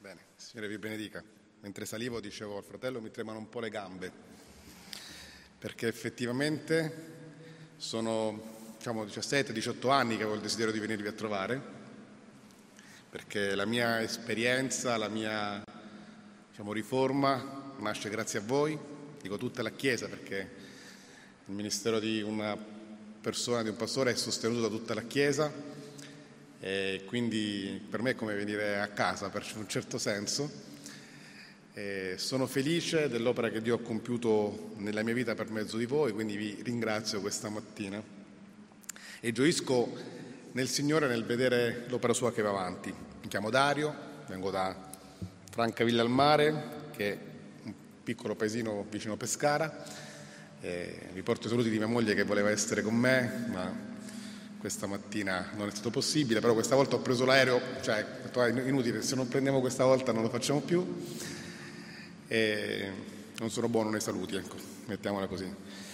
Bene, Signore vi benedica. Mentre salivo dicevo al fratello mi tremano un po' le gambe, perché effettivamente sono 17-18 anni che avevo il desiderio di venirvi a trovare, perché la mia esperienza, la mia riforma nasce grazie a voi, dico tutta la Chiesa, perché il ministero di una persona, di un pastore è sostenuto da tutta la Chiesa, e quindi per me è come venire a casa per un certo senso. Sono felice dell'opera che Dio ha compiuto nella mia vita per mezzo di voi, quindi vi ringrazio questa mattina e gioisco nel Signore nel vedere l'opera sua che va avanti. Mi chiamo Dario, vengo da Francavilla al Mare, che è un piccolo paesino vicino Pescara. Vi porto i saluti di mia moglie che voleva essere con me, ma questa mattina non è stato possibile, però questa volta ho preso l'aereo, inutile, se non prendiamo questa volta non lo facciamo più, e non sono buono nei saluti, ecco, mettiamola così.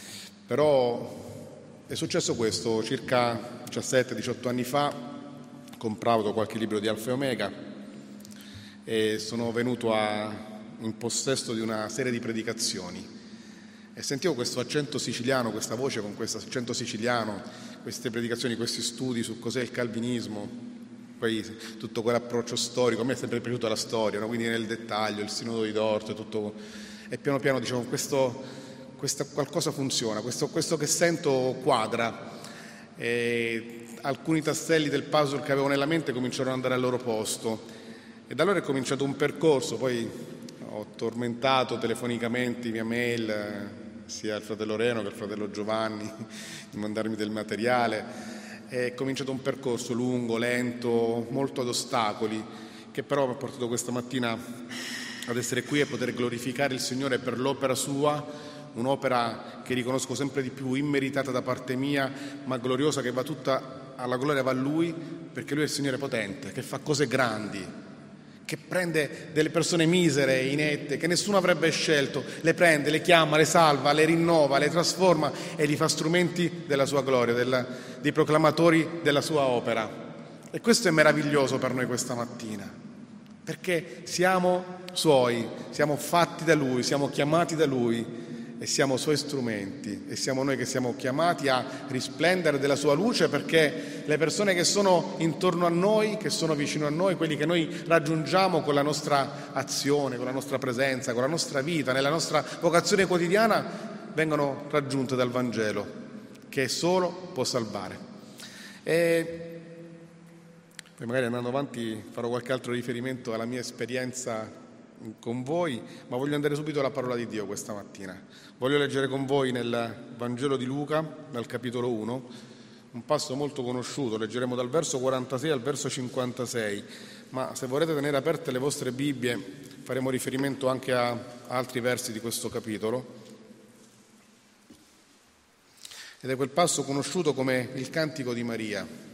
Però è successo questo, circa 17-18 anni fa, compravo qualche libro di Alfa e Omega e sono venuto in possesso di una serie di predicazioni e sentivo questo accento siciliano, questa voce con questo accento siciliano, queste predicazioni, questi studi su cos'è il calvinismo, poi tutto quell'approccio storico. A me è sempre piaciuta la storia, no? Quindi nel dettaglio, il sinodo di Dort, tutto, e piano piano questo qualcosa funziona, questo che sento quadra, e alcuni tasselli del puzzle che avevo nella mente cominciarono ad andare al loro posto, e da allora è cominciato un percorso. Poi ho tormentato telefonicamente via mail sia il fratello Reno che il fratello Giovanni di mandarmi del materiale. È cominciato un percorso lungo, lento, molto ad ostacoli, che però mi ha portato questa mattina ad essere qui e poter glorificare il Signore per l'opera sua, un'opera che riconosco sempre di più immeritata da parte mia, ma gloriosa, che va tutta alla gloria, va a Lui, perché Lui è il Signore potente, che fa cose grandi, che prende delle persone misere, inette, che nessuno avrebbe scelto, le prende, le chiama, le salva, le rinnova, le trasforma e li fa strumenti della sua gloria, dei proclamatori della sua opera. E questo è meraviglioso per noi questa mattina, perché siamo Suoi, siamo fatti da Lui, siamo chiamati da Lui e siamo Suoi strumenti, e siamo noi che siamo chiamati a risplendere della Sua luce, perché le persone che sono intorno a noi, che sono vicino a noi, quelli che noi raggiungiamo con la nostra azione, con la nostra presenza, con la nostra vita, nella nostra vocazione quotidiana, vengono raggiunte dal Vangelo, che solo può salvare. E poi magari andando avanti farò qualche altro riferimento alla mia esperienza con voi, ma voglio andare subito alla parola di Dio questa mattina. Voglio leggere con voi nel Vangelo di Luca, dal capitolo 1, un passo molto conosciuto. Leggeremo dal verso 46 al verso 56, ma se vorrete tenere aperte le vostre Bibbie faremo riferimento anche a altri versi di questo capitolo. Ed è quel passo conosciuto come il Cantico di Maria.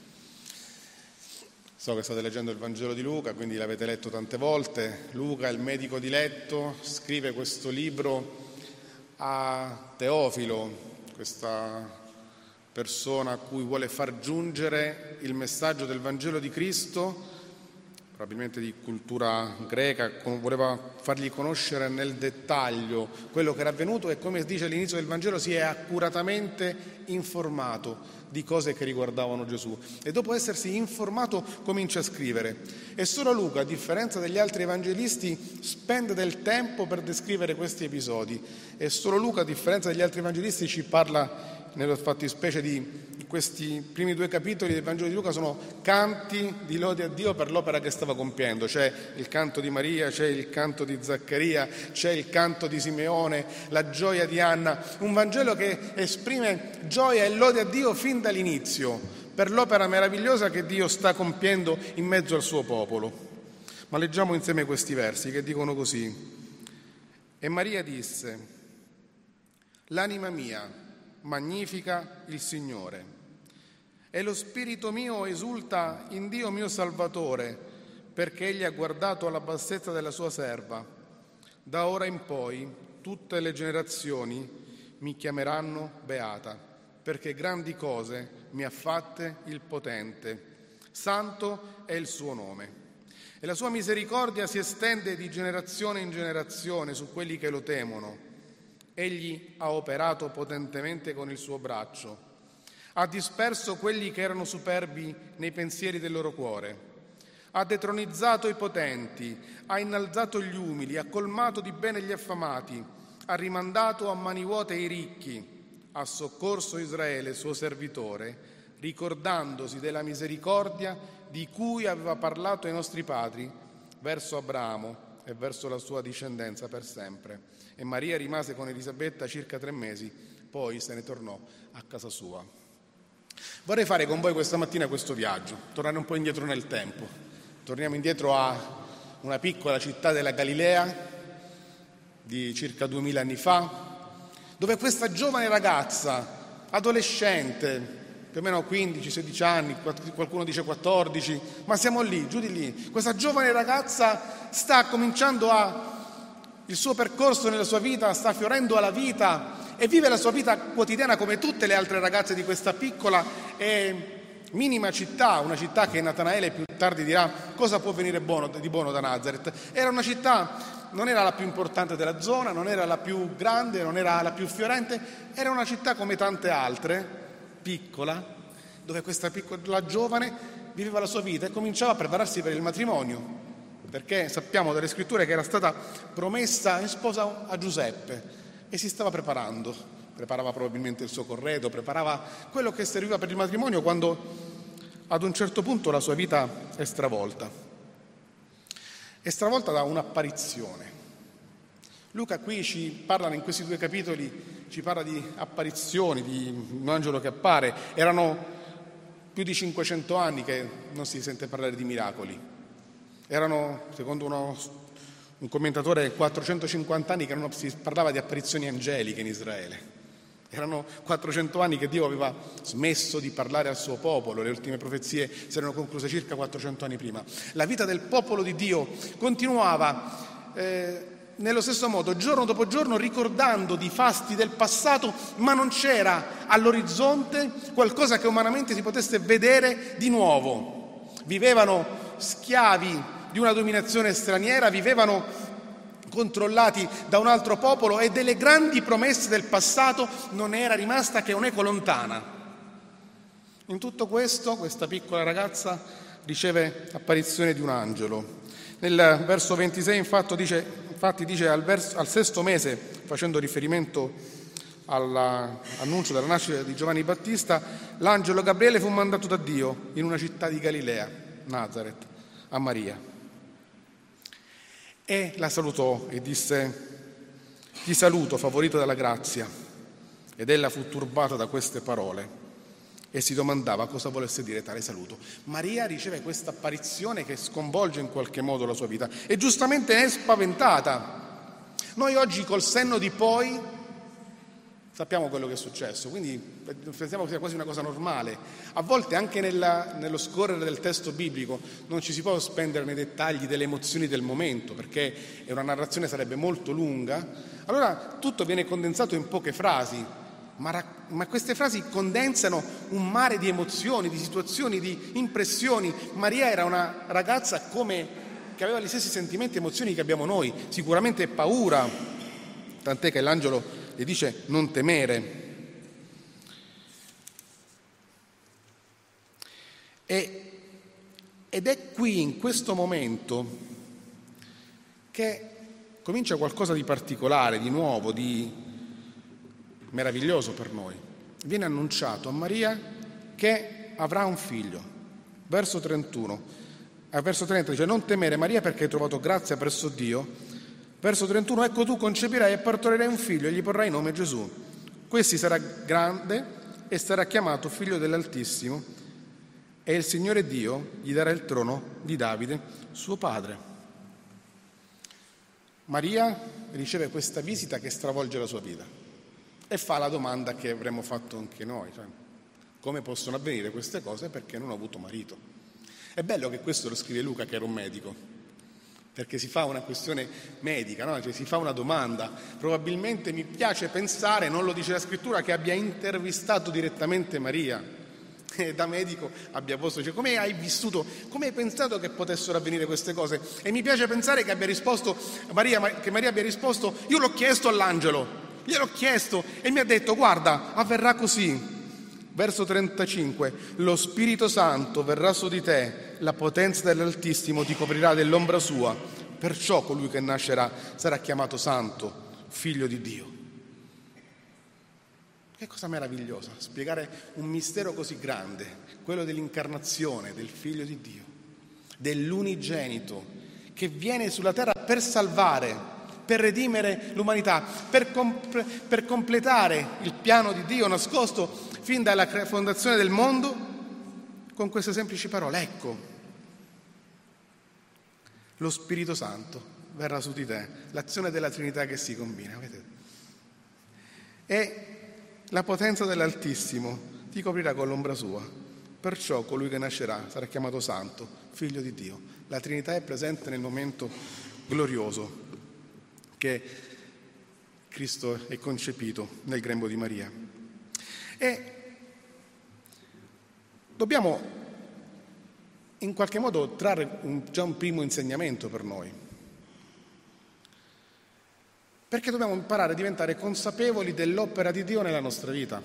So che state leggendo il Vangelo di Luca, quindi l'avete letto tante volte. Luca, il medico di letto, scrive questo libro a Teofilo, questa persona a cui vuole far giungere il messaggio del Vangelo di Cristo, probabilmente di cultura greca, voleva fargli conoscere nel dettaglio quello che era avvenuto, e come dice all'inizio del Vangelo si è accuratamente informato di cose che riguardavano Gesù, e dopo essersi informato comincia a scrivere. E solo Luca, a differenza degli altri evangelisti, spende del tempo per descrivere questi episodi, e solo Luca, a differenza degli altri evangelisti, ci parla nella fattispecie di questi primi 2 capitoli del Vangelo di Luca. Sono canti di lode a Dio per l'opera che stava compiendo. C'è il canto di Maria, c'è il canto di Zaccaria, c'è il canto di Simeone, la gioia di Anna, un Vangelo che esprime gioia e lode a Dio fin dall'inizio per l'opera meravigliosa che Dio sta compiendo in mezzo al suo popolo. Ma leggiamo insieme questi versi che dicono così: E Maria disse: l'anima mia magnifica il Signore, e lo spirito mio esulta in Dio mio Salvatore, perché Egli ha guardato alla bassezza della sua serva. Da ora in poi tutte le generazioni mi chiameranno beata, perché grandi cose mi ha fatte il Potente. Santo è il suo nome. e la sua misericordia si estende di generazione in generazione su quelli che lo temono. Egli ha operato potentemente con il suo braccio, ha disperso quelli che erano superbi nei pensieri del loro cuore, ha detronizzato i potenti, ha innalzato gli umili, ha colmato di bene gli affamati, ha rimandato a mani vuote i ricchi, ha soccorso Israele, suo servitore, ricordandosi della misericordia di cui aveva parlato ai nostri padri verso Abramo e verso la sua discendenza per sempre. E Maria rimase con Elisabetta circa 3 mesi, poi se ne tornò a casa sua. Vorrei fare con voi questa mattina questo viaggio, tornare un po' indietro nel tempo. Torniamo indietro a una piccola città della Galilea di circa 2000 anni fa, dove questa giovane ragazza, adolescente, più o meno 15-16 anni, qualcuno dice 14, ma siamo lì, giù di lì. Questa giovane ragazza sta cominciando il suo percorso nella sua vita, sta fiorendo alla vita e vive la sua vita quotidiana come tutte le altre ragazze di questa piccola e minima città, una città che Natanaele più tardi dirà cosa può venire di buono da Nazareth. Era una città, non era la più importante della zona, non era la più grande, non era la più fiorente, era una città come tante altre, piccola, dove questa piccola giovane viveva la sua vita e cominciava a prepararsi per il matrimonio, perché sappiamo dalle scritture che era stata promessa in sposa a Giuseppe e si stava preparava probabilmente il suo corredo, preparava quello che serviva per il matrimonio, quando ad un certo punto la sua vita è stravolta da un'apparizione. Luca qui ci parla, in questi 2 capitoli, ci parla di apparizioni, di un angelo che appare. Erano più di 500 anni che non si sente parlare di miracoli. Erano, secondo un commentatore, 450 anni che non si parlava di apparizioni angeliche in Israele. Erano 400 anni che Dio aveva smesso di parlare al suo popolo. Le ultime profezie si erano concluse circa 400 anni prima. La vita del popolo di Dio continuava nello stesso modo, giorno dopo giorno, ricordando di fasti del passato, ma non c'era all'orizzonte qualcosa che umanamente si potesse vedere di nuovo. Vivevano schiavi di una dominazione straniera, vivevano controllati da un altro popolo e delle grandi promesse del passato non era rimasta che un'eco lontana. In tutto questo, questa piccola ragazza riceve l'apparizione di un angelo. Nel verso 26 infatti dice al 6° mese, facendo riferimento all'annuncio della nascita di Giovanni Battista, l'angelo Gabriele fu mandato da Dio in una città di Galilea, Nazareth, a Maria. E la salutò e disse: ti saluto, favorito dalla grazia. Ed ella fu turbata da queste parole e si domandava cosa volesse dire tale saluto. Maria riceve questa apparizione che sconvolge in qualche modo la sua vita e giustamente è spaventata. Noi oggi, col senno di poi, sappiamo quello che è successo, quindi pensiamo che sia quasi una cosa normale. A volte anche nello scorrere del testo biblico non ci si può spendere nei dettagli delle emozioni del momento, perché una narrazione sarebbe molto lunga. Allora tutto viene condensato in poche frasi, ma queste frasi condensano un mare di emozioni, di situazioni, di impressioni. Maria era una ragazza che aveva gli stessi sentimenti e emozioni che abbiamo noi, sicuramente paura, tant'è che l'angelo le dice non temere. Ed è qui, in questo momento, che comincia qualcosa di particolare, di nuovo, di meraviglioso per noi. Viene annunciato a Maria che avrà un figlio. Verso 31. Verso 30 dice: non temere, Maria, perché hai trovato grazia presso Dio. Verso 31: ecco, tu concepirai e partorirai un figlio e gli porrai nome Gesù. Questi sarà grande e sarà chiamato figlio dell'Altissimo, e il Signore Dio gli darà il trono di Davide, suo padre. Maria riceve questa visita che stravolge la sua vita e fa la domanda che avremmo fatto anche noi, cioè, come possono avvenire queste cose perché non ho avuto marito? È bello che questo lo scrive Luca, che era un medico, perché si fa una questione medica, no? Cioè, si fa una domanda. Probabilmente, mi piace pensare, non lo dice la scrittura, che abbia intervistato direttamente Maria da medico abbia posto, dice: come hai vissuto, come hai pensato che potessero avvenire queste cose? E mi piace pensare che abbia risposto che Maria abbia risposto: io l'ho chiesto all'angelo, gliel'ho chiesto e mi ha detto: guarda, avverrà così. Verso 35: lo Spirito Santo verrà su di te, la potenza dell'Altissimo ti coprirà dell'ombra sua, perciò colui che nascerà sarà chiamato Santo, Figlio di Dio. Che cosa meravigliosa, spiegare un mistero così grande, quello dell'incarnazione del Figlio di Dio, dell'unigenito che viene sulla terra per salvare, per redimere l'umanità, per completare il piano di Dio nascosto fin dalla fondazione del mondo, con queste semplici parole: ecco, lo Spirito Santo verrà su di te, l'azione della Trinità che si combina, vedete? E la potenza dell'Altissimo ti coprirà con l'ombra sua, perciò colui che nascerà sarà chiamato Santo, Figlio di Dio. La Trinità è presente nel momento glorioso che Cristo è concepito nel grembo di Maria. E dobbiamo in qualche modo trarre già un primo insegnamento per noi, perché dobbiamo imparare a diventare consapevoli dell'opera di Dio nella nostra vita.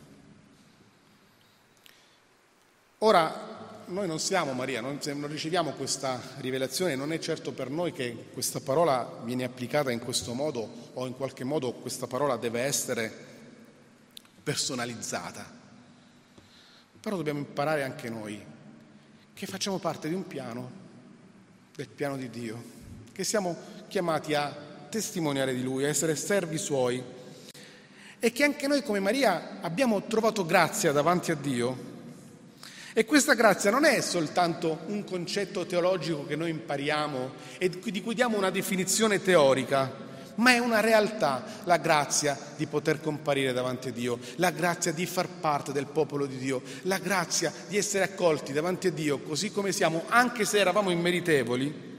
Ora, noi non siamo Maria, non riceviamo questa rivelazione, non è certo per noi che questa parola viene applicata in questo modo, o in qualche modo questa parola deve essere personalizzata. Però dobbiamo imparare anche noi che facciamo parte di un piano, del piano di Dio, che siamo chiamati a testimoniare di Lui, a essere servi Suoi, e che anche noi come Maria abbiamo trovato grazia davanti a Dio. E questa grazia non è soltanto un concetto teologico che noi impariamo e di cui diamo una definizione teorica, ma è una realtà, la grazia di poter comparire davanti a Dio, la grazia di far parte del popolo di Dio, la grazia di essere accolti davanti a Dio così come siamo, anche se eravamo immeritevoli.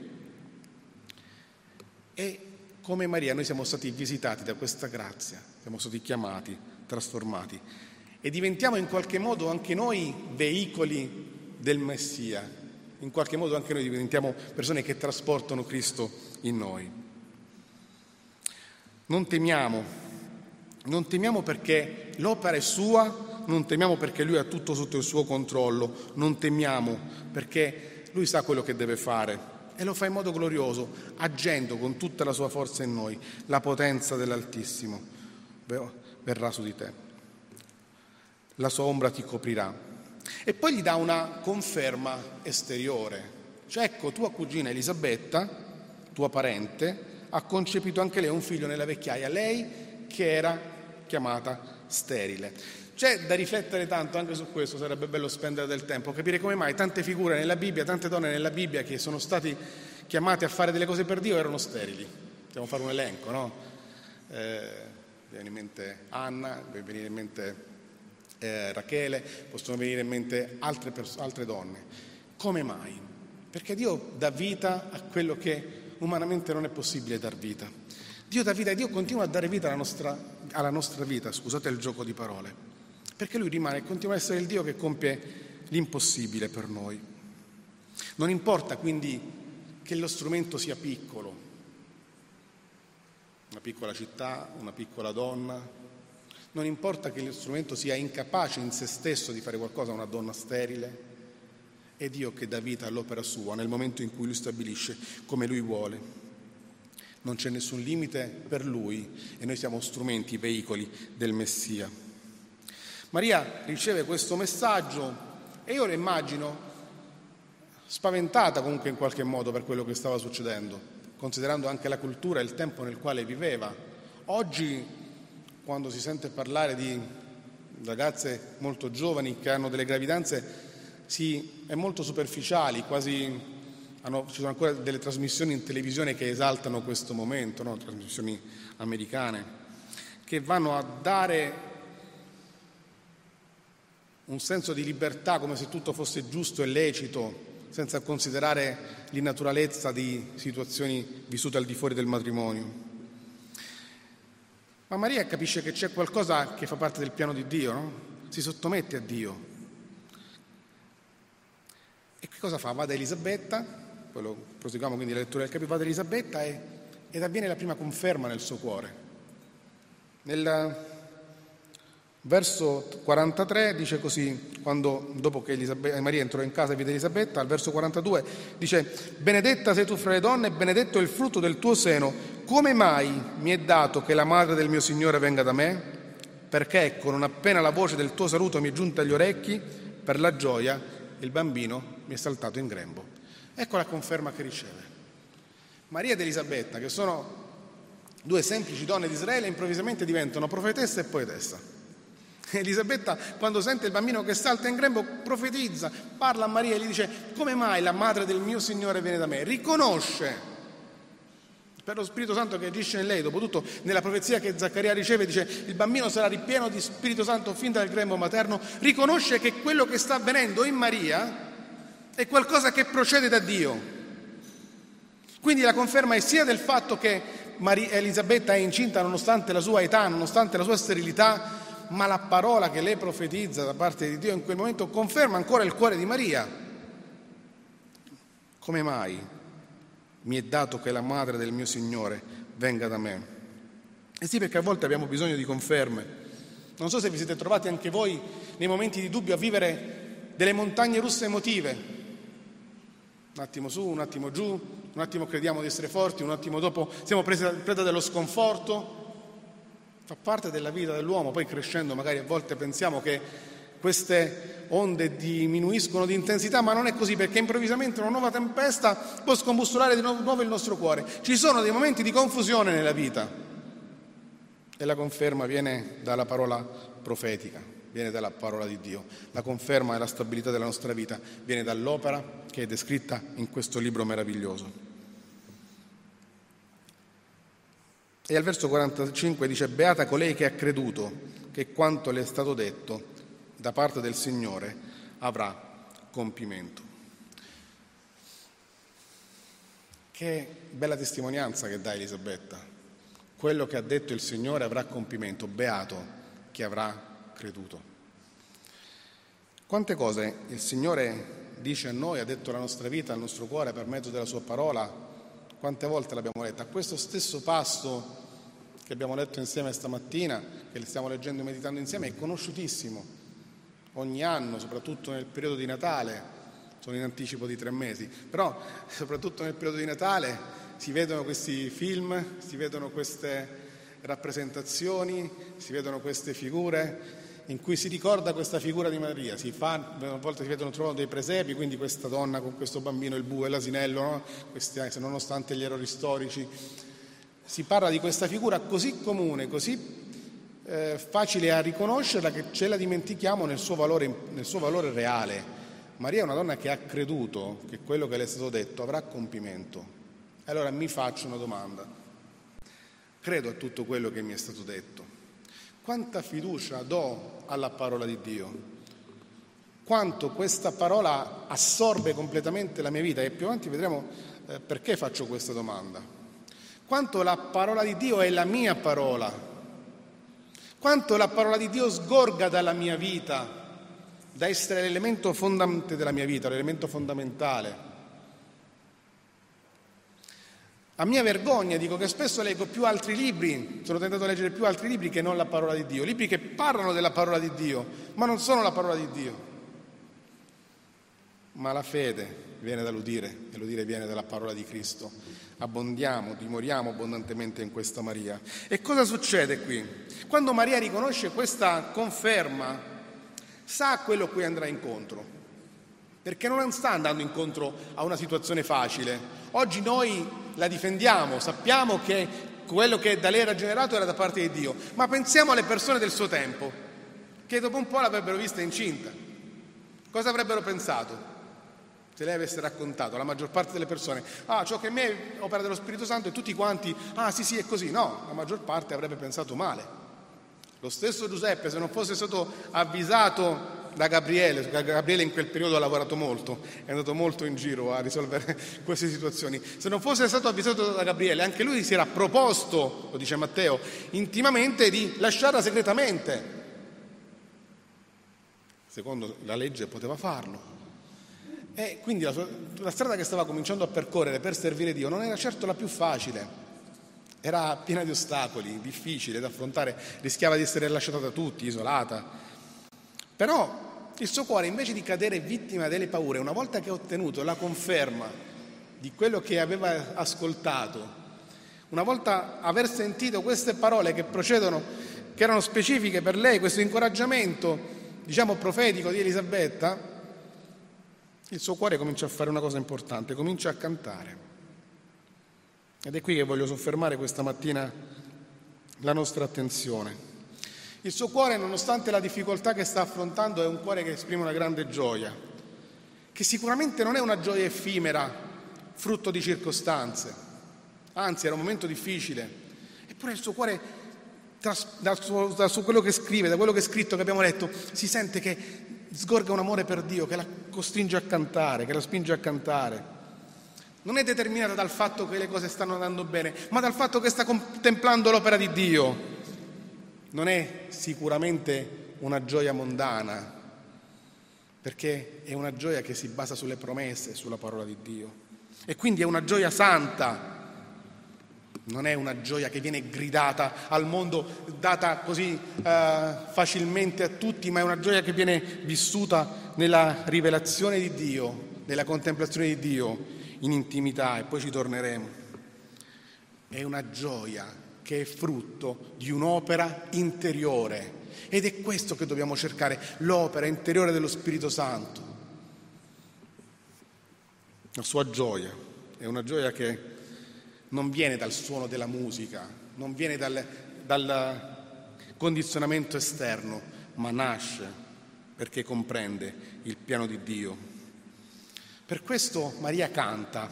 E come Maria noi siamo stati visitati da questa grazia, siamo stati chiamati, trasformati e diventiamo in qualche modo anche noi veicoli del Messia, in qualche modo anche noi diventiamo persone che trasportano Cristo in noi. Non temiamo perché l'opera è sua, non temiamo perché Lui ha tutto sotto il suo controllo, non temiamo perché Lui sa quello che deve fare e lo fa in modo glorioso, agendo con tutta la sua forza in noi. La potenza dell'Altissimo verrà su di te, la sua ombra ti coprirà. E poi gli dà una conferma esteriore, cioè ecco, tua cugina Elisabetta, tua parente, ha concepito anche lei un figlio nella vecchiaia, lei che era chiamata sterile. C'è da riflettere tanto anche su questo, sarebbe bello spendere del tempo, capire come mai tante figure nella Bibbia, tante donne nella Bibbia che sono stati chiamate a fare delle cose per Dio erano sterili. Possiamo fare un elenco, no? Viene in mente Anna, viene venire in mente Rachele, possono venire in mente altre donne. Come mai? Perché Dio dà vita a quello che umanamente non è possibile dar vita. Dio dà vita e Dio continua a dare vita alla nostra vita, scusate il gioco di parole, perché Lui rimane e continua a essere il Dio che compie l'impossibile per noi. Non importa quindi che lo strumento sia piccolo, una piccola città, una piccola donna, non importa che lo strumento sia incapace in se stesso di fare qualcosa a una donna sterile, è Dio che dà vita all'opera sua nel momento in cui Lui stabilisce come Lui vuole. Non c'è nessun limite per Lui e noi siamo strumenti, veicoli del Messia. Maria riceve questo messaggio e io la immagino spaventata comunque in qualche modo per quello che stava succedendo, considerando anche la cultura e il tempo nel quale viveva. Oggi, quando si sente parlare di ragazze molto giovani che hanno delle gravidanze, è molto superficiali, ci sono ancora delle trasmissioni in televisione che esaltano questo momento, no? Trasmissioni americane, che vanno a dare un senso di libertà come se tutto fosse giusto e lecito, senza considerare l'innaturalezza di situazioni vissute al di fuori del matrimonio. Ma Maria capisce che c'è qualcosa che fa parte del piano di Dio, no? Si sottomette a Dio. E che cosa fa? Va da Elisabetta, proseguiamo quindi la lettura del capitolo, va da Elisabetta ed avviene la prima conferma nel suo cuore. Nel verso 43 dice così, dopo che Maria entrò in casa e vide Elisabetta, al verso 42 dice: benedetta sei tu fra le donne e benedetto è il frutto del tuo seno. Come mai mi è dato che la madre del mio Signore venga da me? Perché ecco, non appena la voce del tuo saluto mi è giunta agli orecchi, per la gioia il bambino mi è saltato in grembo. Ecco la conferma che riceve. Maria ed Elisabetta, che sono due semplici donne di Israele, improvvisamente diventano profetessa e poetessa. Elisabetta, quando sente il bambino che salta in grembo, profetizza, parla a Maria e gli dice: come mai la madre del mio Signore viene da me? Riconosce per lo Spirito Santo che agisce in lei. Dopotutto, nella profezia che Zaccaria riceve, dice: il bambino sarà ripieno di Spirito Santo fin dal grembo materno. Riconosce che quello che sta avvenendo in Maria è qualcosa che procede da Dio. Quindi la conferma è sia del fatto che Elisabetta è incinta nonostante la sua età, nonostante la sua sterilità, ma la parola che lei profetizza da parte di Dio in quel momento conferma ancora il cuore di Maria. Come mai mi è dato che la madre del mio Signore venga da me? E sì, perché a volte abbiamo bisogno di conferme. Non so se vi siete trovati anche voi nei momenti di dubbio a vivere delle montagne russe emotive. Un attimo su, un attimo giù, un attimo crediamo di essere forti, un attimo dopo siamo preda dello sconforto. Fa parte della vita dell'uomo. Poi crescendo magari a volte pensiamo che queste onde diminuiscono di intensità, ma non è così, perché improvvisamente una nuova tempesta può scombussolare di nuovo il nostro cuore. Ci sono dei momenti di confusione nella vita e la conferma viene dalla parola profetica, viene dalla parola di Dio. La conferma e la stabilità della nostra vita viene dall'opera che è descritta in questo libro meraviglioso. E al verso 45 dice: beata colei che ha creduto che quanto le è stato detto da parte del Signore avrà compimento. Che bella testimonianza che dà Elisabetta. Quello che ha detto il Signore avrà compimento. Beato chi avrà creduto. Quante cose il Signore dice a noi, ha detto alla nostra vita, al nostro cuore per mezzo della sua parola. Quante volte l'abbiamo letta? A questo stesso passo che abbiamo letto insieme stamattina, che stiamo leggendo e meditando insieme, è conosciutissimo. Ogni anno, soprattutto nel periodo di Natale, sono in anticipo di 3 mesi, però soprattutto nel periodo di Natale si vedono questi film, si vedono queste rappresentazioni, si vedono queste figure in cui si ricorda questa figura di Maria. A volte si vedono trovano dei presepi, quindi questa donna con questo bambino, il bue e l'asinello, no? Nonostante gli errori storici, si parla di questa figura così comune, così facile a riconoscerla, che ce la dimentichiamo nel suo valore reale. Maria è una donna che ha creduto che quello che le è stato detto avrà compimento. E allora mi faccio una domanda: credo a tutto quello che mi è stato detto? Quanta fiducia do alla parola di Dio? Quanto questa parola assorbe completamente la mia vita? E più avanti vedremo perché faccio questa domanda. Quanto la parola di Dio è la mia parola? Quanto la parola di Dio sgorga dalla mia vita, da essere l'elemento fondante della mia vita, l'elemento fondamentale. A mia vergogna dico che spesso leggo più altri libri, sono tentato a leggere più altri libri che non la parola di Dio, libri che parlano della parola di Dio, ma non sono la parola di Dio. Ma la fede viene dall'udire e l'udire viene dalla parola di Cristo. Abbondiamo, dimoriamo abbondantemente in questa Maria. E cosa succede qui? Quando Maria riconosce questa conferma, sa a quello a cui andrà incontro, perché non sta andando incontro a una situazione facile. Oggi noi la difendiamo, sappiamo che quello che da lei era generato era da parte di Dio, ma pensiamo alle persone del suo tempo, che dopo un po' l'avrebbero vista incinta. Cosa avrebbero pensato se lei avesse raccontato? La maggior parte delle persone: ciò che in me è opera dello Spirito Santo, e tutti quanti: sì, è così. No, la maggior parte avrebbe pensato male. Lo stesso Giuseppe, se non fosse stato avvisato da Gabriele in quel periodo ha lavorato molto, è andato molto in giro a risolvere queste situazioni. Se non fosse stato avvisato da Gabriele, anche lui si era proposto, lo dice Matteo, intimamente di lasciarla segretamente. Secondo la legge poteva farlo. E quindi la strada che stava cominciando a percorrere per servire Dio non era certo la più facile, era piena di ostacoli, difficile da affrontare, rischiava di essere lasciata da tutti, isolata. Però il suo cuore, invece di cadere vittima delle paure, una volta che ha ottenuto la conferma di quello che aveva ascoltato, una volta aver sentito queste parole che procedono, che erano specifiche per lei, questo incoraggiamento, diciamo profetico di Elisabetta, il suo cuore comincia a fare una cosa importante, comincia a cantare. Ed è qui che voglio soffermare questa mattina la nostra attenzione. Il suo cuore, nonostante la difficoltà che sta affrontando, è un cuore che esprime una grande gioia, che sicuramente non è una gioia effimera, frutto di circostanze. Anzi, era un momento difficile. Eppure il suo cuore, da quello che scrive, da quello che è scritto, che abbiamo letto, si sente che sgorga un amore per Dio, che la costringe a cantare, che la spinge a cantare. Non è determinata dal fatto che le cose stanno andando bene, ma dal fatto che sta contemplando l'opera di Dio. Non è sicuramente una gioia mondana, perché è una gioia che si basa sulle promesse e sulla parola di Dio. E quindi è una gioia santa. Non è una gioia che viene gridata al mondo, data così facilmente a tutti, ma è una gioia che viene vissuta nella rivelazione di Dio, nella contemplazione di Dio, in intimità, e poi ci torneremo. È una gioia che è frutto di un'opera interiore, ed è questo che dobbiamo cercare, l'opera interiore dello Spirito Santo. La sua gioia è una gioia che non viene dal suono della musica, non viene dal condizionamento esterno, ma nasce perché comprende il piano di Dio. Per questo Maria canta.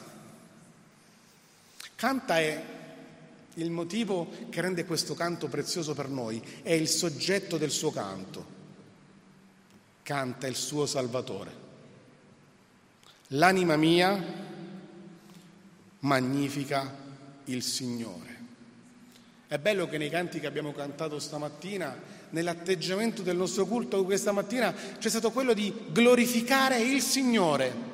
Canta è il motivo che rende questo canto prezioso per noi, è il soggetto del suo canto. Canta il suo Salvatore. L'anima mia magnifica il Signore. È bello che nei canti che abbiamo cantato stamattina, nell'atteggiamento del nostro culto questa mattina, c'è stato quello di glorificare il Signore.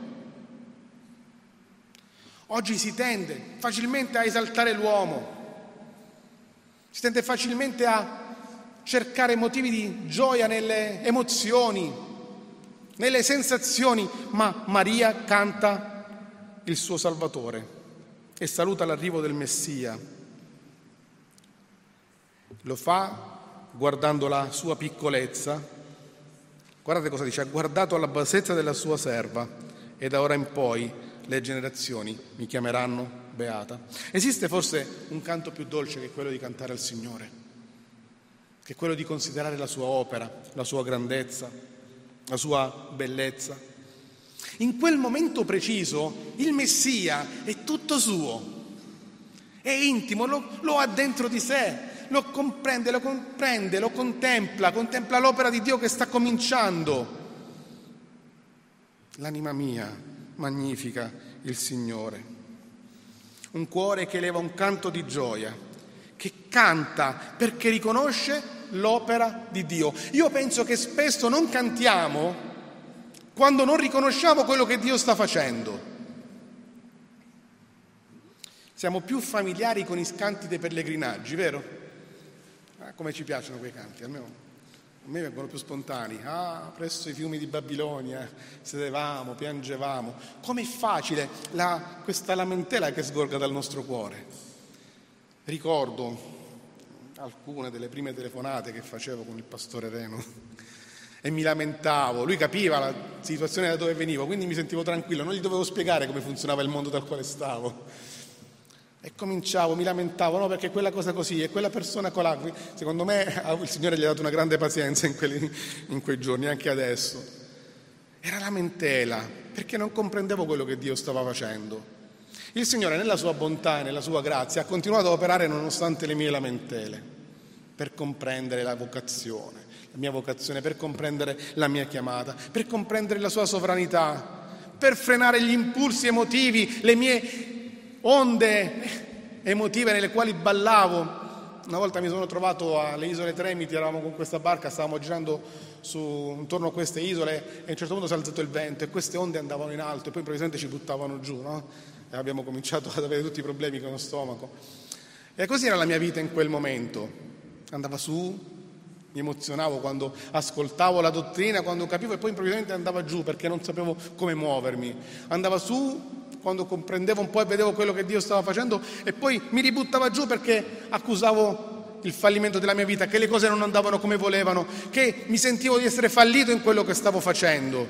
Oggi si tende facilmente a esaltare l'uomo, si tende facilmente a cercare motivi di gioia nelle emozioni, nelle sensazioni, ma Maria canta il suo Salvatore e saluta l'arrivo del Messia. Lo fa guardando la sua piccolezza. Guardate cosa dice: ha guardato alla bassezza della sua serva, e da ora in poi le generazioni mi chiameranno beata. Esiste forse un canto più dolce che quello di cantare al Signore, che quello di considerare la sua opera, la sua grandezza, la sua bellezza? In quel momento preciso il Messia è tutto suo, è intimo, lo ha dentro di sé, lo comprende, lo contempla l'opera di Dio che sta cominciando. L'anima mia magnifica il Signore. Un cuore che eleva un canto di gioia, che canta perché riconosce l'opera di Dio. Io penso che spesso non cantiamo quando non riconosciamo quello che Dio sta facendo. Siamo più familiari con i canti dei pellegrinaggi, vero? Come ci piacciono quei canti, almeno a me vengono più spontanei. Presso i fiumi di Babilonia sedevamo, piangevamo. Com'è facile questa lamentela che sgorga dal nostro cuore. Ricordo alcune delle prime telefonate che facevo con il pastore Reno e mi lamentavo. Lui capiva la situazione da dove venivo, quindi mi sentivo tranquillo, non gli dovevo spiegare come funzionava il mondo dal quale stavo. E cominciavo, mi lamentavo, no, perché quella cosa così e quella persona colà. Secondo me il Signore gli ha dato una grande pazienza in quei giorni, anche adesso. Era lamentela, perché non comprendevo quello che Dio stava facendo. Il Signore, nella sua bontà e nella sua grazia, ha continuato a operare nonostante le mie lamentele, per comprendere la mia vocazione, per comprendere la mia chiamata, per comprendere la sua sovranità, per frenare gli impulsi emotivi, le mie onde emotive nelle quali ballavo, Una volta mi sono trovato alle isole Tremiti, eravamo con questa barca, stavamo girando intorno a queste isole e a un certo punto si è alzato il vento e queste onde andavano in alto e poi improvvisamente ci buttavano giù, no? E abbiamo cominciato ad avere tutti i problemi con lo stomaco. E così era la mia vita in quel momento. Andava su, mi emozionavo quando ascoltavo la dottrina, quando capivo, e poi improvvisamente andava giù perché non sapevo come muovermi. Andava su quando comprendevo un po' e vedevo quello che Dio stava facendo e poi mi ributtava giù perché accusavo il fallimento della mia vita, che le cose non andavano come volevano, che mi sentivo di essere fallito in quello che stavo facendo.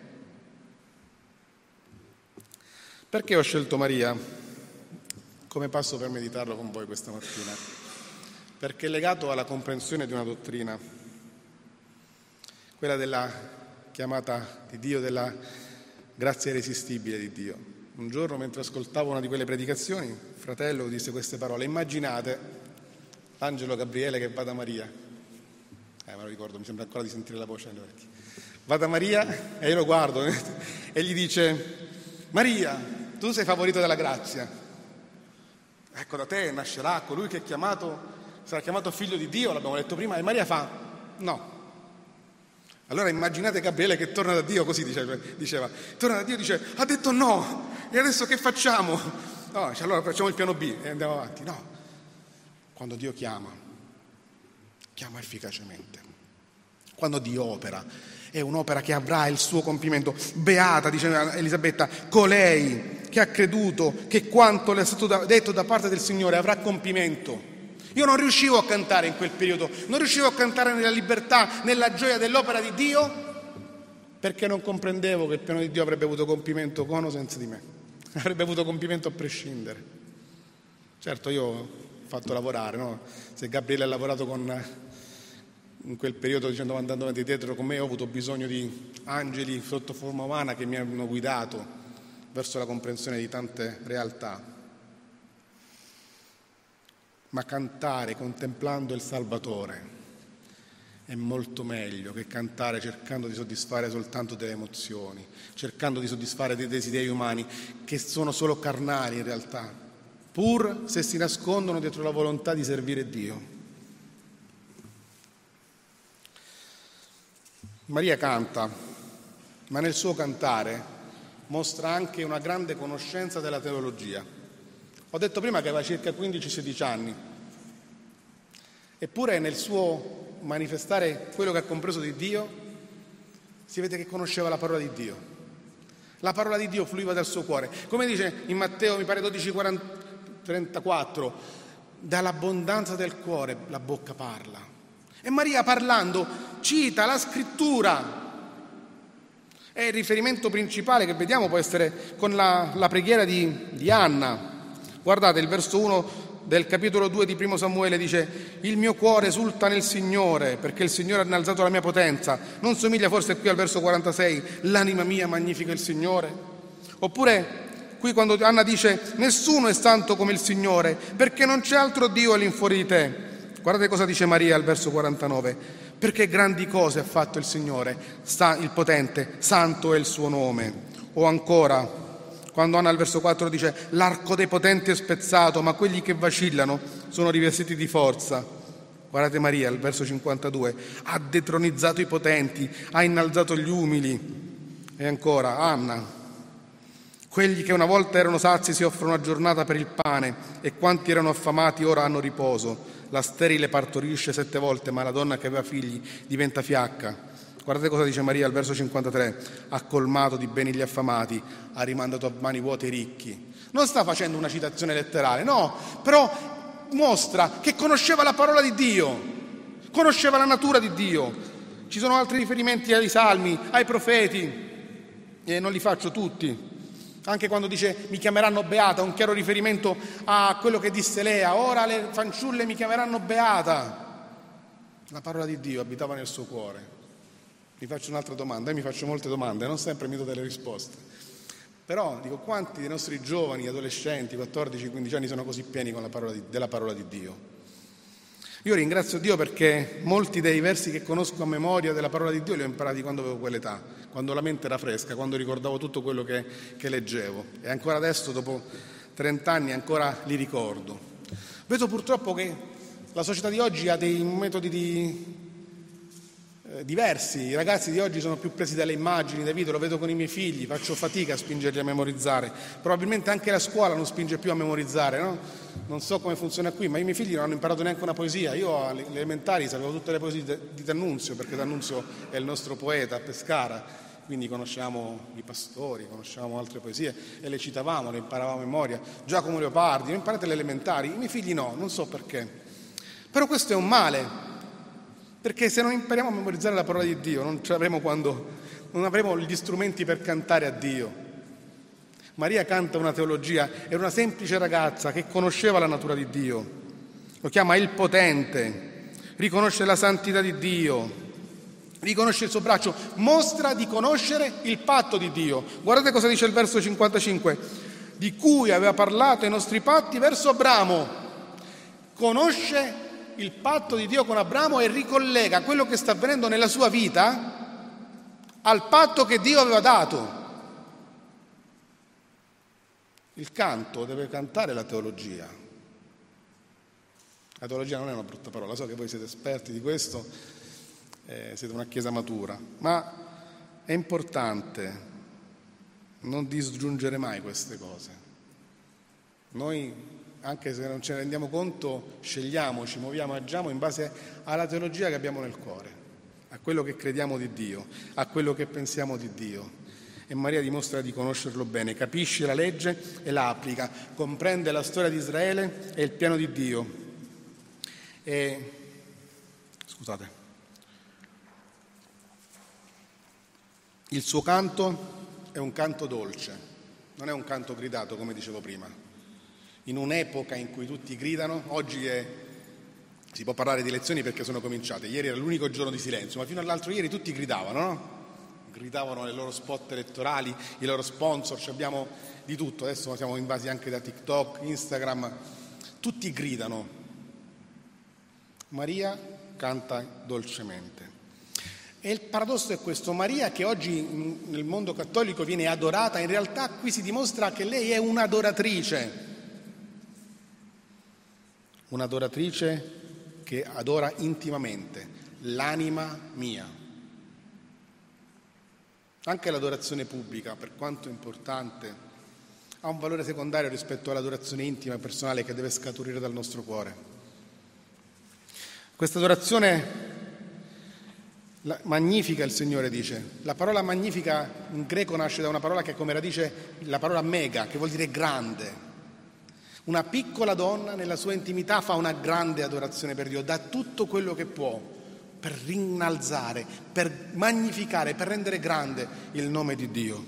Perché ho scelto Maria come passo per meditarlo con voi questa mattina? Perché è legato alla comprensione di una dottrina, quella della chiamata di Dio, della grazia irresistibile di Dio. Un giorno, mentre ascoltavo una di quelle predicazioni, il fratello disse queste parole: immaginate l'angelo Gabriele che va da Maria, me lo ricordo, mi sembra ancora di sentire la voce alle orecchie, va da Maria e io lo guardo e gli dice: Maria, tu sei favorito dalla grazia, ecco da te nascerà colui che è chiamato, sarà chiamato figlio di Dio, l'abbiamo letto prima, e Maria fa no. Allora immaginate Gabriele che torna da Dio, così diceva, torna da Dio e dice: ha detto no, e adesso che facciamo? No, allora facciamo il piano B e andiamo avanti. No, quando Dio chiama efficacemente. Quando Dio opera, è un'opera che avrà il suo compimento. Beata, diceva Elisabetta, colei che ha creduto che quanto le è stato detto da parte del Signore avrà compimento. Io non riuscivo a cantare in quel periodo, non riuscivo a cantare nella libertà, nella gioia dell'opera di Dio, perché non comprendevo che il piano di Dio avrebbe avuto compimento con o senza di me, avrebbe avuto compimento a prescindere. Certo, io ho fatto lavorare, no? Se Gabriele ha lavorato in quel periodo, dicendo, andando avanti dietro con me, ho avuto bisogno di angeli sotto forma umana che mi hanno guidato verso la comprensione di tante realtà. Ma cantare contemplando il Salvatore è molto meglio che cantare cercando di soddisfare soltanto delle emozioni, cercando di soddisfare dei desideri umani che sono solo carnali in realtà, pur se si nascondono dietro la volontà di servire Dio. Maria canta, ma nel suo cantare mostra anche una grande conoscenza della teologia. Ho detto prima che aveva circa 15-16 anni, eppure nel suo manifestare quello che ha compreso di Dio, si vede che conosceva la parola di Dio. La parola di Dio fluiva dal suo cuore. Come dice in Matteo, mi pare 12:34, dall'abbondanza del cuore la bocca parla. E Maria parlando cita la scrittura. E il riferimento principale che vediamo può essere con la preghiera di Anna. Guardate, il verso 1 del capitolo 2 di Primo Samuele dice: il mio cuore esulta nel Signore, perché il Signore ha innalzato la mia potenza. Non somiglia forse qui al verso 46, l'anima mia magnifica il Signore? Oppure qui quando Anna dice: nessuno è santo come il Signore, perché non c'è altro Dio all'infuori di te. Guardate cosa dice Maria al verso 49: perché grandi cose ha fatto il Signore, il potente, santo è il suo nome. O ancora quando Anna al verso 4 dice: l'arco dei potenti è spezzato, ma quelli che vacillano sono rivestiti di forza. Guardate Maria al verso 52: ha detronizzato i potenti, ha innalzato gli umili. E ancora Anna: quelli che una volta erano sazi si offrono a giornata per il pane, e quanti erano affamati ora hanno riposo. La sterile partorisce 7 volte, ma la donna che aveva figli diventa fiacca. Guardate cosa dice Maria al verso 53: ha colmato di beni gli affamati, ha rimandato a mani vuote i ricchi. Non sta facendo una citazione letterale, no, però mostra che conosceva la parola di Dio, conosceva la natura di Dio. Ci sono altri riferimenti ai salmi, ai profeti, e non li faccio tutti. Anche quando dice mi chiameranno beata, un chiaro riferimento a quello che disse Lea: ora le fanciulle mi chiameranno beata. La parola di Dio abitava nel suo cuore. Vi faccio un'altra domanda, mi faccio molte domande, non sempre mi do delle risposte. Però dico, quanti dei nostri giovani, adolescenti, 14-15 anni sono così pieni con della parola di Dio? Io ringrazio Dio perché molti dei versi che conosco a memoria della parola di Dio li ho imparati quando avevo quell'età, quando la mente era fresca, quando ricordavo tutto quello che leggevo. E ancora adesso, dopo 30 anni, ancora li ricordo. Vedo purtroppo che la società di oggi ha dei metodi diversi. I ragazzi di oggi sono più presi dalle immagini, dai video, lo vedo con i miei figli, faccio fatica a spingerli a memorizzare. Probabilmente anche la scuola non spinge più a memorizzare, no? Non so come funziona qui, ma i miei figli non hanno imparato neanche una poesia. Io alle elementari sapevo tutte le poesie di D'Annunzio, perché D'Annunzio è il nostro poeta a Pescara, quindi conosciamo i pastori, conosciamo altre poesie e le citavamo, le imparavamo a memoria. Giacomo Leopardi, le imparate alle elementari, i miei figli no, non so perché. Però questo è un male. Perché se non impariamo a memorizzare la parola di Dio, non avremo gli strumenti per cantare a Dio. Maria canta una teologia, era una semplice ragazza che conosceva la natura di Dio. Lo chiama il potente, riconosce la santità di Dio, riconosce il suo braccio, mostra di conoscere il patto di Dio. Guardate cosa dice il verso 55, di cui aveva parlato ai nostri patti verso Abramo. Conosce il patto di Dio con Abramo e ricollega quello che sta avvenendo nella sua vita al patto che Dio aveva dato. Il canto deve cantare la teologia. La teologia non è una brutta parola, so che voi siete esperti di questo, siete una chiesa matura, ma è importante non disgiungere mai queste cose. Noi, anche se non ce ne rendiamo conto, scegliamo, ci muoviamo, agiamo in base alla teologia che abbiamo nel cuore, a quello che crediamo di Dio, a quello che pensiamo di Dio. E Maria dimostra di conoscerlo bene, capisce la legge e la applica, comprende la storia di Israele e il piano di Dio. Il suo canto è un canto dolce, non è un canto gridato, come dicevo prima. In un'epoca in cui tutti gridano, oggi si può parlare di elezioni perché sono cominciate, ieri era l'unico giorno di silenzio, ma fino all'altro ieri tutti gridavano, no? Gridavano le loro spot elettorali, i loro sponsor, abbiamo di tutto, adesso siamo invasi anche da TikTok, Instagram, tutti gridano. Maria canta dolcemente. E il paradosso è questo, Maria che oggi nel mondo cattolico viene adorata, in realtà qui si dimostra che lei è un'adoratrice che adora intimamente, l'anima mia. Anche l'adorazione pubblica, per quanto importante, ha un valore secondario rispetto all'adorazione intima e personale che deve scaturire dal nostro cuore. Questa adorazione magnifica, il Signore dice. La parola magnifica in greco nasce da una parola che ha come radice la parola mega, che vuol dire grande. Una piccola donna nella sua intimità fa una grande adorazione per Dio, dà tutto quello che può per rinnalzare, per magnificare, per rendere grande il nome di Dio.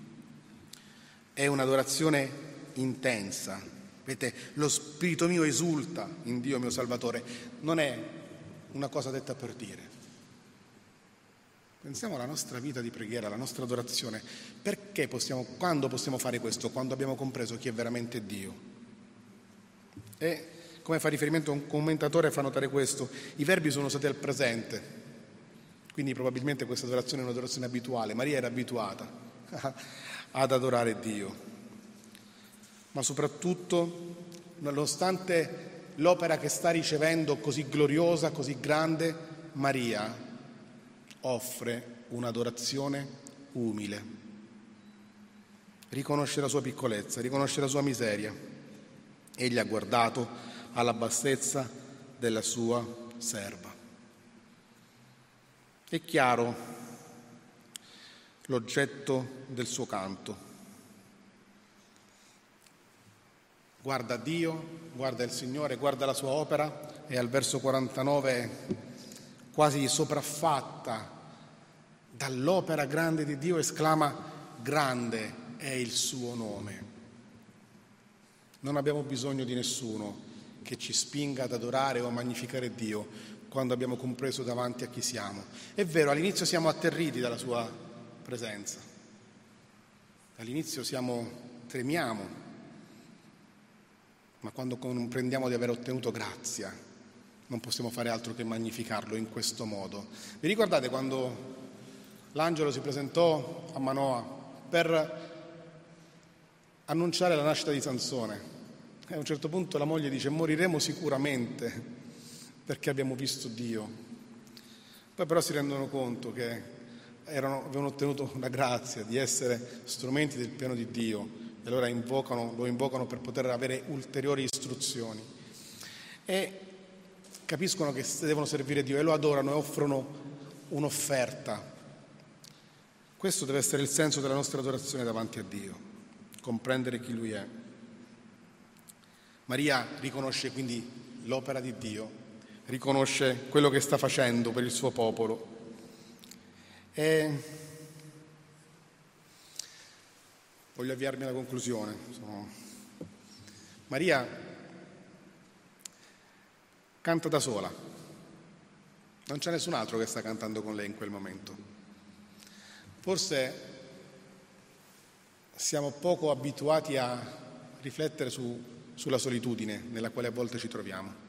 È un'adorazione intensa. Vedete, lo spirito mio esulta in Dio mio Salvatore. Non è una cosa detta per dire. Pensiamo alla nostra vita di preghiera, alla nostra adorazione. Quando possiamo fare questo? Quando abbiamo compreso chi è veramente Dio. E come fa riferimento un commentatore fa notare questo, i verbi sono usati al presente, quindi probabilmente questa adorazione è un'adorazione abituale. Maria era abituata ad adorare Dio, ma soprattutto, nonostante l'opera che sta ricevendo così gloriosa, così grande, Maria offre un'adorazione umile, riconosce la sua piccolezza, riconosce la sua miseria. Egli ha guardato alla bassezza della sua serva. È chiaro l'oggetto del suo canto. Guarda Dio, guarda il Signore, guarda la sua opera e al verso 49 quasi sopraffatta dall'opera grande di Dio esclama: grande è il suo nome. Non abbiamo bisogno di nessuno che ci spinga ad adorare o a magnificare Dio quando abbiamo compreso davanti a chi siamo. È vero, all'inizio siamo atterriti dalla sua presenza, all'inizio tremiamo, ma quando comprendiamo di aver ottenuto grazia non possiamo fare altro che magnificarlo in questo modo. Vi ricordate quando l'angelo si presentò a Manoa per annunciare la nascita di Sansone? E a un certo punto la moglie dice: moriremo sicuramente. perché abbiamo visto Dio. Poi però si rendono conto che avevano ottenuto la grazia di essere strumenti del piano di Dio e allora lo invocano per poter avere ulteriori istruzioni e capiscono che devono servire Dio e lo adorano e offrono un'offerta. Questo deve essere il senso della nostra adorazione davanti a Dio, comprendere chi Lui è. Maria riconosce quindi l'opera di Dio, riconosce quello che sta facendo per il suo popolo. E voglio avviarmi alla conclusione. Maria canta da sola, non c'è nessun altro che sta cantando con lei in quel momento. Forse siamo poco abituati a riflettere sulla solitudine nella quale a volte ci troviamo.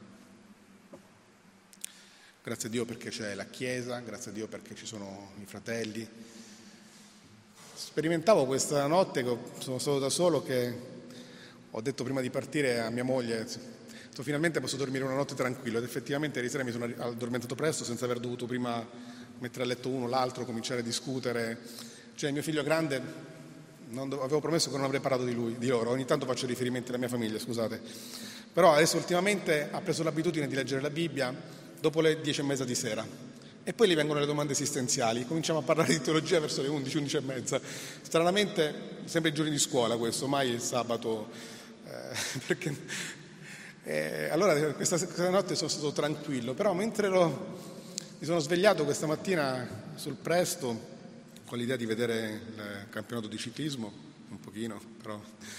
Grazie a Dio perché c'è la Chiesa, grazie a Dio perché ci sono i fratelli. Sperimentavo questa notte che sono stato da solo, che ho detto prima di partire a mia moglie, finalmente posso dormire una notte tranquillo, ed effettivamente ieri sera mi sono addormentato presto senza aver dovuto prima mettere a letto uno, l'altro, cominciare a discutere. Cioè mio figlio grande, avevo promesso che non avrei parlato di loro, ogni tanto faccio riferimenti alla mia famiglia, scusate, però adesso ultimamente ha preso l'abitudine di leggere la Bibbia dopo le 10:30 di sera e poi gli vengono le domande esistenziali, cominciamo a parlare di teologia verso le 11, 11:30, stranamente sempre i giorni di scuola questo, mai il sabato, perché allora questa notte sono stato tranquillo, però mentre mi sono svegliato questa mattina sul presto con l'idea di vedere il campionato di ciclismo un pochino, però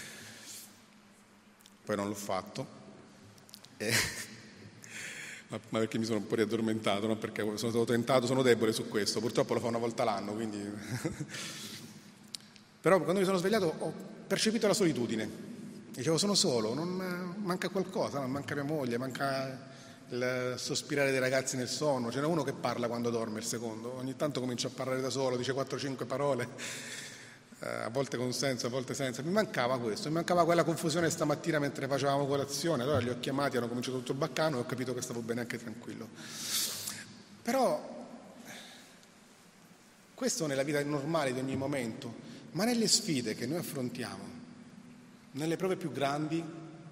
poi non l'ho fatto ma perché mi sono un po' riaddormentato, non perché sono stato tentato, sono debole su questo, purtroppo lo fa una volta l'anno, quindi però quando mi sono svegliato ho percepito la solitudine, dicevo sono solo, manca qualcosa, no? Manca mia moglie, manca il sospirare dei ragazzi nel sonno, ce n'è uno che parla quando dorme, il secondo ogni tanto comincia a parlare da solo, dice 4-5 parole, a volte con senso, a volte senza. Mi mancava questo, mi mancava quella confusione stamattina mentre facevamo colazione, allora li ho chiamati, hanno cominciato tutto il baccano e ho capito che stavo bene anche tranquillo. Però questo nella vita normale di ogni momento, ma nelle sfide che noi affrontiamo, nelle prove più grandi,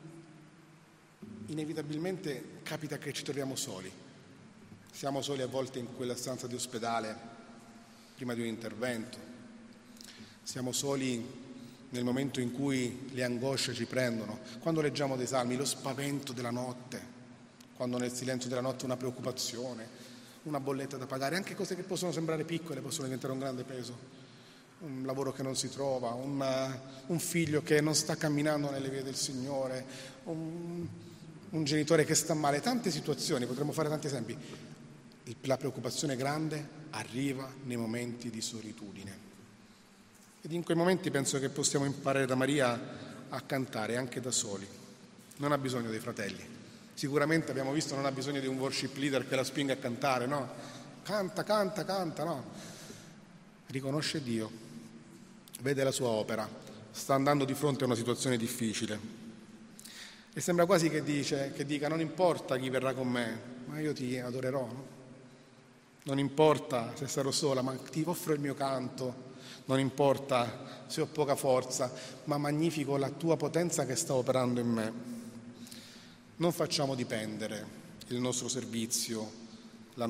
inevitabilmente capita che ci troviamo soli. Siamo soli a volte in quella stanza di ospedale prima di un intervento. Siamo soli nel momento in cui le angosce ci prendono, quando leggiamo dei salmi, lo spavento della notte, quando nel silenzio della notte una preoccupazione, una bolletta da pagare, anche cose che possono sembrare piccole possono diventare un grande peso, un lavoro che non si trova, un figlio che non sta camminando nelle vie del Signore, un genitore che sta male, tante situazioni, potremmo fare tanti esempi. La preoccupazione grande arriva nei momenti di solitudine. Ed in quei momenti penso che possiamo imparare da Maria a cantare anche da soli. Non ha bisogno dei fratelli. Sicuramente abbiamo visto non ha bisogno di un worship leader che la spinga a cantare, no? Canta, no? Riconosce Dio, vede la sua opera, sta andando di fronte a una situazione difficile. E sembra quasi che dica non importa chi verrà con me, ma io ti adorerò, no? Non importa se sarò sola, ma ti offro il mio canto. Non importa se ho poca forza, ma magnifico la tua potenza che sta operando in me. Non facciamo dipendere il nostro servizio, il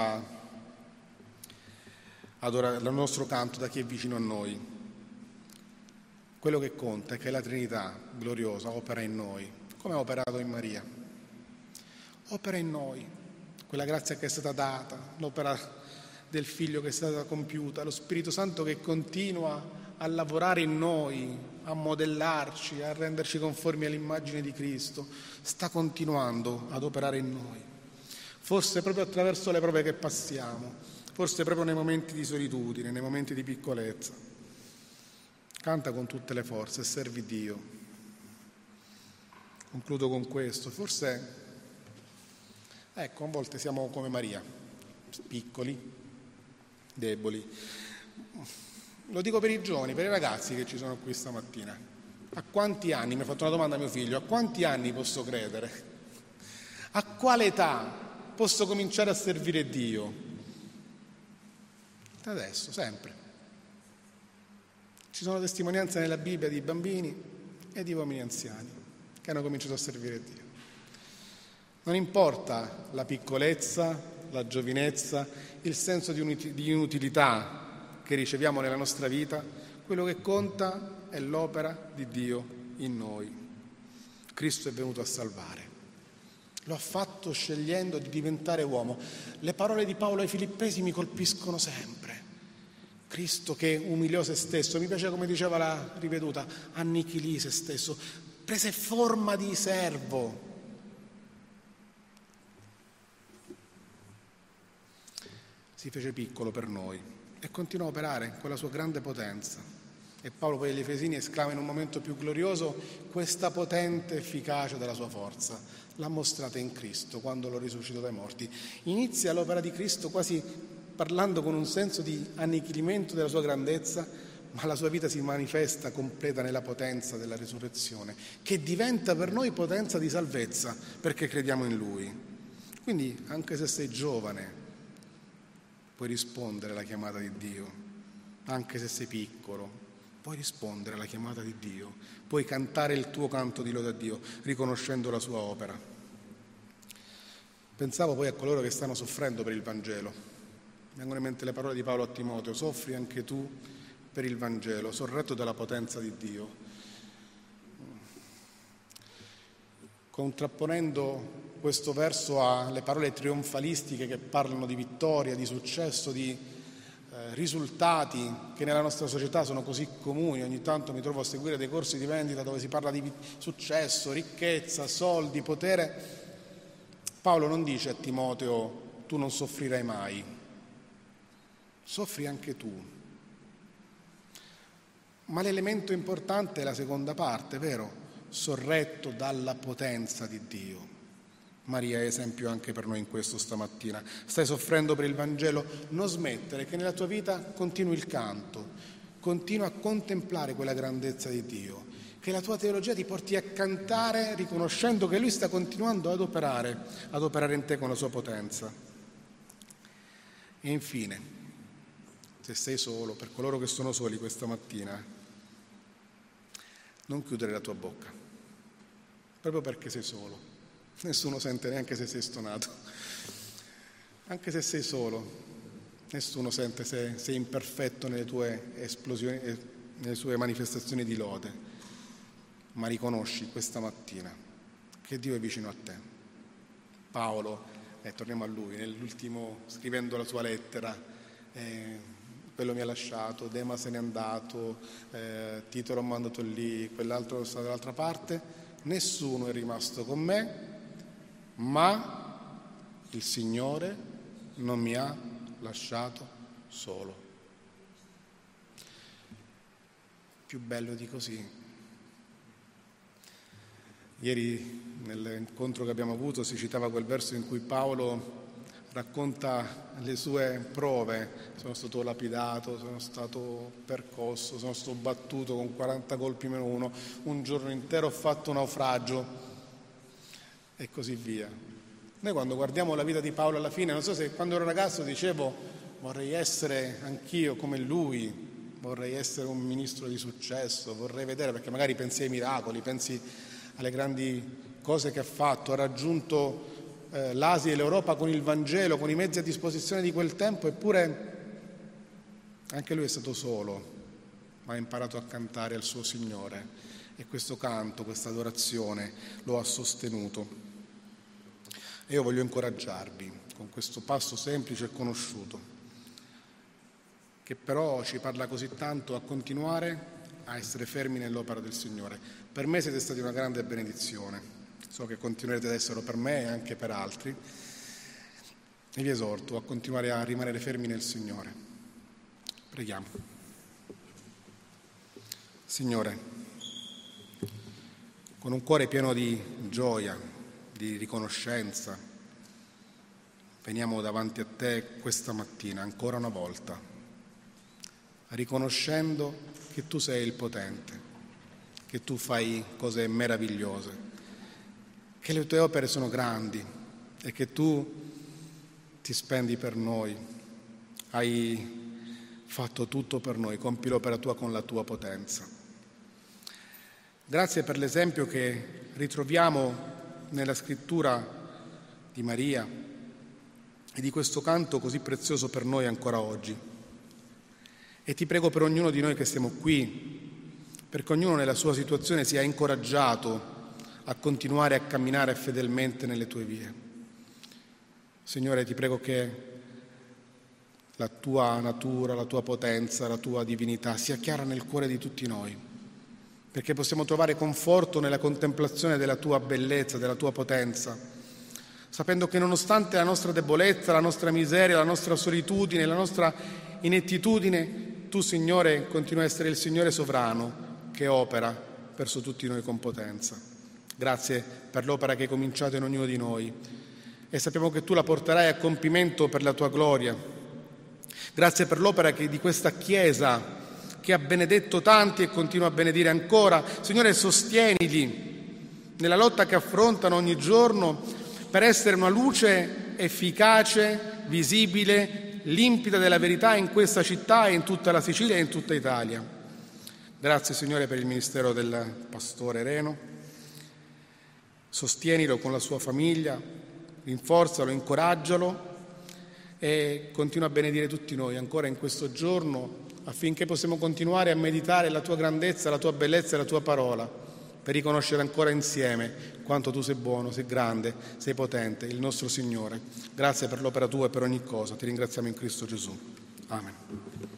nostro canto da chi è vicino a noi. Quello che conta è che la Trinità gloriosa opera in noi, come ha operato in Maria. Opera in noi quella grazia che è stata data, l'opera del Figlio che è stata compiuta, lo Spirito Santo che continua a lavorare in noi, a modellarci, a renderci conformi all'immagine di Cristo, sta continuando ad operare in noi. Forse proprio attraverso le prove che passiamo, forse proprio nei momenti di solitudine, nei momenti di piccolezza. Canta con tutte le forze e servi Dio. Concludo con questo. Forse, a volte siamo come Maria, piccoli, deboli. Lo dico per i giovani, per i ragazzi che ci sono qui stamattina. A quanti anni, mi ha fatto una domanda mio figlio, a quanti anni posso credere? A quale età posso cominciare a servire Dio? Adesso, sempre. Ci sono testimonianze nella Bibbia di bambini e di uomini anziani che hanno cominciato a servire Dio. Non importa la piccolezza, la giovinezza, il senso di inutilità che riceviamo nella nostra vita, quello che conta è l'opera di Dio in noi. Cristo è venuto a salvare. Lo ha fatto scegliendo di diventare uomo. Le parole di Paolo ai Filippesi mi colpiscono sempre. Cristo che umiliò se stesso, mi piace come diceva la riveduta, annichilì se stesso, prese forma di servo. Si fece piccolo per noi e continuò a operare con la sua grande potenza. E Paolo poi agli Efesini esclama in un momento più glorioso: questa potente efficacia della sua forza l'ha mostrata in Cristo quando lo risuscitò dai morti. Inizia l'opera di Cristo quasi parlando con un senso di annichilimento della sua grandezza, ma la sua vita si manifesta completa nella potenza della risurrezione, che diventa per noi potenza di salvezza perché crediamo in Lui. Quindi anche se sei giovane puoi rispondere alla chiamata di Dio, anche se sei piccolo puoi rispondere alla chiamata di Dio, puoi cantare il tuo canto di lode a Dio riconoscendo la sua opera. Pensavo poi a coloro che stanno soffrendo per il Vangelo. Mi vengono in mente le parole di Paolo a Timoteo: soffri anche tu per il Vangelo, sorretto dalla potenza di Dio. Contrapponendo questo verso alle parole trionfalistiche che parlano di vittoria, di successo, di risultati che nella nostra società sono così comuni. Ogni tanto mi trovo a seguire dei corsi di vendita dove si parla di successo, ricchezza, soldi, potere. Paolo non dice a Timoteo: tu non soffrirai mai. Soffri anche tu. Ma l'elemento importante è la seconda parte, vero? Sorretto dalla potenza di Dio. Maria è esempio anche per noi in questo stamattina. Stai soffrendo per il Vangelo? Non smettere, che nella tua vita continui il canto, continua a contemplare quella grandezza di Dio, che la tua teologia ti porti a cantare riconoscendo che Lui sta continuando ad operare in te con la sua potenza. E infine, se sei solo, per coloro che sono soli questa mattina, non chiudere la tua bocca, proprio perché sei solo. Nessuno sente neanche se sei stonato. Anche se sei solo, nessuno sente se sei imperfetto nelle tue esplosioni, nelle sue manifestazioni di lode. Ma riconosci questa mattina che Dio è vicino a te. Paolo, torniamo a lui, nell'ultimo, scrivendo la sua lettera, quello mi ha lasciato, Dema se n'è andato, Tito l'ho mandato lì, quell'altro sta dall'altra parte, nessuno è rimasto con me, ma il Signore non mi ha lasciato solo. Più bello di così. Ieri nell'incontro che abbiamo avuto si citava quel verso in cui Paolo racconta le sue prove: sono stato lapidato, sono stato percosso, sono stato battuto con 40 colpi meno uno, un giorno intero ho fatto naufragio e così via. Noi quando guardiamo la vita di Paolo alla fine, non so se quando ero ragazzo dicevo: vorrei essere anch'io come lui, vorrei essere un ministro di successo, vorrei vedere, perché magari pensi ai miracoli, pensi alle grandi cose che ha fatto, ha raggiunto l'Asia e l'Europa con il Vangelo, con i mezzi a disposizione di quel tempo, eppure anche lui è stato solo, ma ha imparato a cantare al suo Signore e questo canto, questa adorazione lo ha sostenuto. E io voglio incoraggiarvi con questo passo semplice e conosciuto, che però ci parla così tanto, a continuare a essere fermi nell'opera del Signore. Per me siete stati una grande benedizione. So che continuerete ad esserlo per me e anche per altri, e vi esorto a continuare a rimanere fermi nel Signore. Preghiamo. Signore, con un cuore pieno di gioia, di riconoscenza, veniamo davanti a Te questa mattina, ancora una volta, riconoscendo che Tu sei il potente, che Tu fai cose meravigliose, che le Tue opere sono grandi e che Tu ti spendi per noi, hai fatto tutto per noi, compi l'opera tua con la tua potenza. Grazie per l'esempio che ritroviamo nella scrittura di Maria e di questo canto così prezioso per noi ancora oggi. E ti prego per ognuno di noi che siamo qui, perché ognuno nella sua situazione sia incoraggiato a continuare a camminare fedelmente nelle tue vie. Signore, ti prego che la tua natura, la tua potenza, la tua divinità sia chiara nel cuore di tutti noi, perché possiamo trovare conforto nella contemplazione della tua bellezza, della tua potenza, sapendo che nonostante la nostra debolezza, la nostra miseria, la nostra solitudine, la nostra inettitudine, tu, Signore, continui a essere il Signore sovrano che opera verso tutti noi con potenza. Grazie per l'opera che hai cominciato in ognuno di noi e sappiamo che tu la porterai a compimento per la tua gloria. Grazie per l'opera di questa Chiesa che ha benedetto tanti e continua a benedire ancora. Signore, sostienili nella lotta che affrontano ogni giorno per essere una luce efficace, visibile, limpida della verità in questa città e in tutta la Sicilia e in tutta Italia. Grazie, Signore, per il ministero del pastore Reno. Sostienilo con la sua famiglia, rinforzalo, incoraggialo e continua a benedire tutti noi ancora in questo giorno affinché possiamo continuare a meditare la tua grandezza, la tua bellezza e la tua parola per riconoscere ancora insieme quanto tu sei buono, sei grande, sei potente, il nostro Signore. Grazie per l'opera tua e per ogni cosa. Ti ringraziamo in Cristo Gesù. Amen.